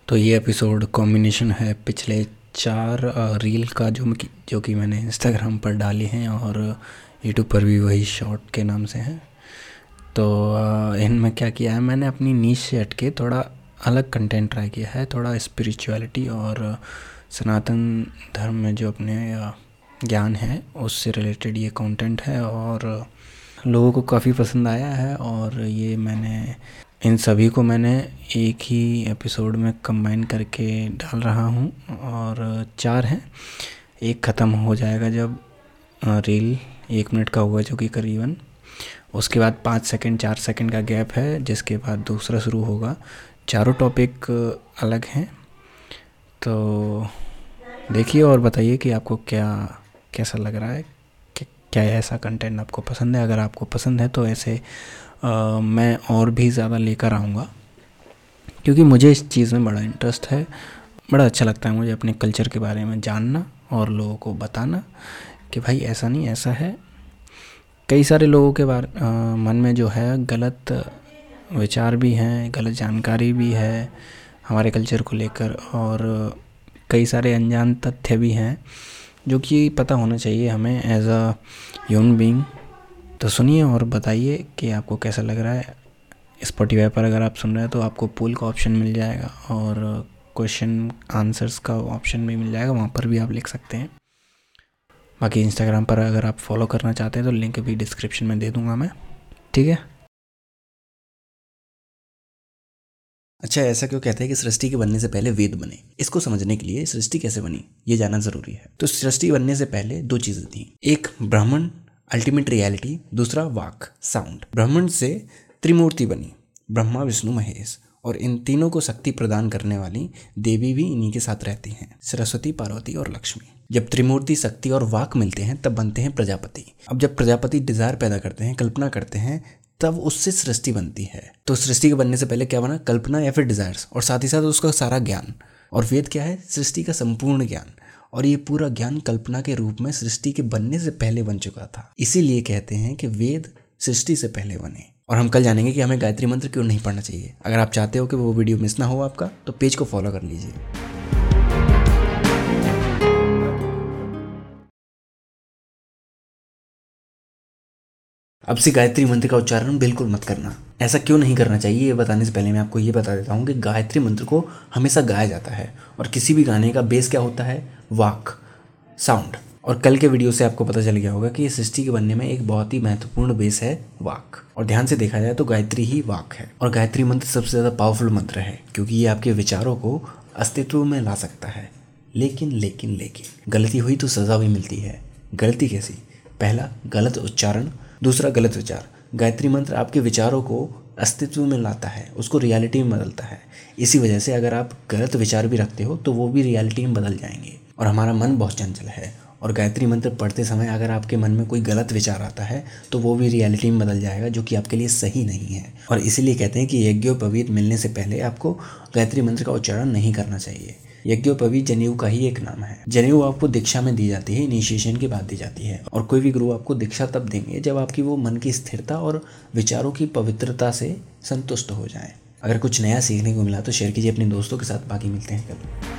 तो ये episode combination है पिछले 4 रील का जो कि मैंने इंस्टाग्राम पर डाली हैं और यूट्यूब पर भी वही शॉर्ट के नाम से हैं। तो इनमें क्या किया है, मैंने अपनी नीश से हटके थोड़ा अलग कंटेंट ट्राई किया है। थोड़ा स्पिरिचुअलिटी और सनातन धर्म में जो अपने ज्ञान है उससे रिलेटेड ये कंटेंट है और लोगों को काफ़ी पसंद आया है। और ये इन सभी को मैंने एक ही एपिसोड में कंबाइन करके डाल रहा हूँ और 4 हैं। एक ख़त्म हो जाएगा जब रील 1 मिनट का हुआ, जो कि करीबन उसके बाद 5 सेकंड 4 सेकंड का गैप है, जिसके बाद दूसरा शुरू होगा। चारों टॉपिक अलग हैं, तो देखिए और बताइए कि आपको कैसा लग रहा है, कि क्या ऐसा कंटेंट आपको पसंद है। अगर आपको पसंद है तो ऐसे मैं और भी ज़्यादा लेकर आऊँगा, क्योंकि मुझे इस चीज़ में बड़ा इंटरेस्ट है। बड़ा अच्छा लगता है मुझे अपने कल्चर के बारे में जानना और लोगों को बताना कि भाई ऐसा नहीं, ऐसा है। कई सारे लोगों के मन में जो है गलत विचार भी हैं, गलत जानकारी भी है हमारे कल्चर को लेकर, और कई सारे अनजान तथ्य भी हैं जो कि पता होना चाहिए हमें एज अ ह्यूमन बीइंग। तो सुनिए और बताइए कि आपको कैसा लग रहा है। स्पॉटिफाई पर अगर आप सुन रहे हैं तो आपको पोल का ऑप्शन मिल जाएगा और क्वेश्चन आंसर्स का ऑप्शन भी मिल जाएगा, वहाँ पर भी आप लिख सकते हैं। बाकी इंस्टाग्राम पर अगर आप फॉलो करना चाहते हैं तो लिंक भी डिस्क्रिप्शन में दे दूँगा मैं, ठीक है। अच्छा, ऐसा क्यों कहते हैं कि सृष्टि के बनने से पहले वेद बने? इसको समझने के लिए सृष्टि कैसे बनी ये जानना जरूरी है। तो सृष्टि बनने से पहले 2 चीजें थी, एक ब्राह्मण अल्टीमेट रियलिटी, दूसरा वाक साउंड। ब्राह्मण से त्रिमूर्ति बनी, ब्रह्मा विष्णु महेश, और इन तीनों को शक्ति प्रदान करने वाली देवी भी इन्हीं के साथ रहती हैं, सरस्वती, पार्वती और लक्ष्मी। जब त्रिमूर्ति शक्ति और वाक मिलते हैं तब बनते हैं प्रजापति। अब जब प्रजापति डिजायर पैदा करते हैं, कल्पना करते हैं, तब उससे सृष्टि बनती है। तो सृष्टि के बनने से पहले क्या बना? कल्पना या फिर डिजायर्स, और साथ ही साथ उसका सारा ज्ञान। और वेद क्या है? सृष्टि का संपूर्ण ज्ञान। और ये पूरा ज्ञान कल्पना के रूप में सृष्टि के बनने से पहले बन चुका था। इसीलिए कहते हैं कि वेद सृष्टि से पहले बने। और हम कल जानेंगे कि हमें गायत्री मंत्र क्यों नहीं पढ़ना चाहिए। अगर आप चाहते हो कि वो वीडियो मिस ना हो आपका, तो पेज को फॉलो कर लीजिए। अब से गायत्री मंत्र का उच्चारण बिल्कुल मत करना। ऐसा क्यों नहीं करना चाहिए ये बताने से पहले मैं आपको ये बता देता हूँ कि गायत्री मंत्र को हमेशा गाया जाता है, और किसी भी गाने का बेस क्या होता है? वाक, साउंड। और कल के वीडियो से आपको पता चल गया होगा कि ये सृष्टि के बनने में एक बहुत ही महत्वपूर्ण बेस है वाक। और ध्यान से देखा जाए तो गायत्री ही वाक है। और गायत्री मंत्र सबसे ज़्यादा पावरफुल मंत्र है, क्योंकि ये आपके विचारों को अस्तित्व में ला सकता है। लेकिन गलती हुई तो सज़ा भी मिलती है। गलती कैसी? पहला, गलत उच्चारण, दूसरा गलत विचार। गायत्री मंत्र आपके विचारों को अस्तित्व में लाता है, उसको रियलिटी में बदलता है। इसी वजह से अगर आप गलत विचार भी रखते हो तो वो भी रियलिटी में बदल जाएंगे। और हमारा मन बहुत चंचल है, और गायत्री मंत्र पढ़ते समय अगर आपके मन में कोई गलत विचार आता है तो वो भी रियलिटी में बदल जाएगा, जो कि आपके लिए सही नहीं है। और इसीलिए कहते हैं कि यज्ञोपवीत मिलने से पहले आपको गायत्री मंत्र का उच्चारण नहीं करना चाहिए। यज्ञोपवीत जनेऊ का ही एक नाम है। जनेऊ आपको दीक्षा में दी जाती है, इनिशिएशन के बाद दी जाती है। और कोई भी गुरु आपको दीक्षा तब देंगे जब आपकी वो मन की स्थिरता और विचारों की पवित्रता से संतुष्ट हो जाए। अगर कुछ नया सीखने को मिला तो शेयर कीजिए अपने दोस्तों के साथ। बाकी मिलते हैं कल।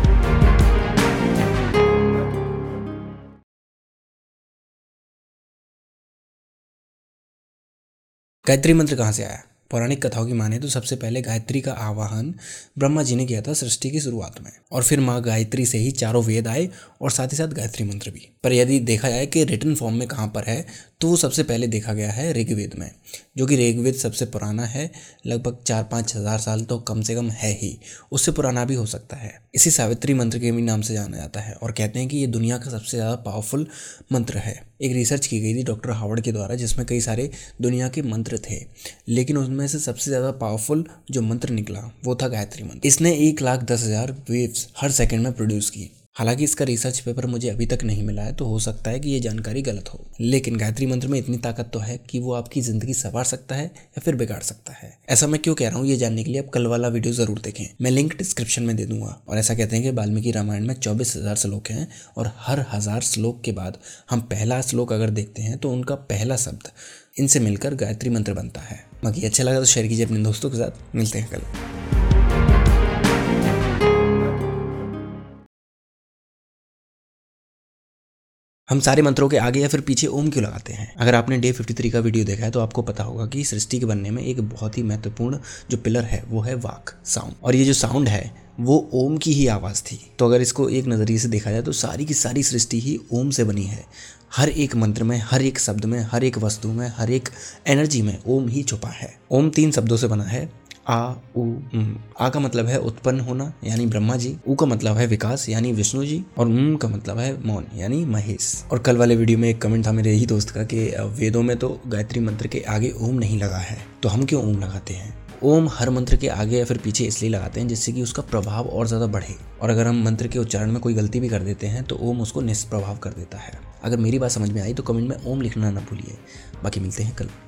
गायत्री मंत्र कहाँ से आया? पौराणिक कथाओं की माने तो सबसे पहले गायत्री का आवाहन ब्रह्मा जी ने किया था सृष्टि की शुरुआत में, और फिर माँ गायत्री से ही चारों वेद आए और साथ ही साथ गायत्री मंत्र भी। पर यदि देखा जाए कि रिटन फॉर्म में कहाँ पर है, तो वो सबसे पहले देखा गया है ऋग्वेद में, जो कि ऋग्वेद सबसे पुराना है। लगभग 4-5 हज़ार साल तो कम से कम है ही, उससे पुराना भी हो सकता है। इसी सावित्री मंत्र के भी नाम से जाना जाता है, और कहते हैं कि ये दुनिया का सबसे ज़्यादा पावरफुल मंत्र है। एक रिसर्च की गई थी डॉक्टर हावर्ड के द्वारा, जिसमें कई सारे दुनिया के मंत्र थे, लेकिन उनमें से सबसे ज़्यादा पावरफुल जो मंत्र निकला वो था गायत्री मंत्र। इसने 1,10,000 वेव्स हर सेकंड में प्रोड्यूस की। हालांकि इसका रिसर्च पेपर मुझे अभी तक नहीं मिला है, तो हो सकता है कि ये जानकारी गलत हो, लेकिन गायत्री मंत्र में इतनी ताकत तो है कि वो आपकी ज़िंदगी संवार सकता है या फिर बिगाड़ सकता है। ऐसा मैं क्यों कह रहा हूँ ये जानने के लिए आप कल वाला वीडियो ज़रूर देखें, मैं लिंक डिस्क्रिप्शन में दे दूंगा। और ऐसा कहते हैं कि वाल्मीकि रामायण में 24,000 श्लोक हैं, और हर 1000 श्लोक के बाद हम पहला श्लोक अगर देखते हैं तो उनका पहला शब्द इनसे मिलकर गायत्री मंत्र बनता है। बाकी अच्छा लगा तो शेयर कीजिए अपने दोस्तों के साथ। मिलते हैं कल। हम सारे मंत्रों के आगे या फिर पीछे ओम क्यों लगाते हैं? अगर आपने डे 53 का वीडियो देखा है तो आपको पता होगा कि सृष्टि के बनने में एक बहुत ही महत्वपूर्ण जो पिलर है वो है वाक, साउंड। और ये जो साउंड है वो ओम की ही आवाज़ थी। तो अगर इसको एक नज़रिए से देखा जाए तो सारी की सारी सृष्टि ही ओम से बनी है। हर एक मंत्र में, हर एक शब्द में, हर एक वस्तु में, हर एक एनर्जी में ओम ही छुपा है। ओम 3 शब्दों से बना है, आ उ आ का मतलब है उत्पन्न होना यानी ब्रह्मा जी, उ का मतलब है विकास यानी विष्णु जी, और का मतलब है मौन यानी महेश। और कल वाले वीडियो में एक कमेंट था मेरे ही दोस्त का कि वेदों में तो गायत्री मंत्र के आगे ओम नहीं लगा है, तो हम क्यों ओम लगाते हैं? ओम हर मंत्र के आगे या फिर पीछे इसलिए लगाते हैं जिससे कि उसका प्रभाव और ज़्यादा बढ़े। और अगर हम मंत्र के उच्चारण में कोई गलती भी कर देते हैं तो ओम उसको निष्प्रभाव कर देता है। अगर मेरी बात समझ में आई तो कमेंट में ओम लिखना ना भूलिए। बाकी मिलते हैं कल।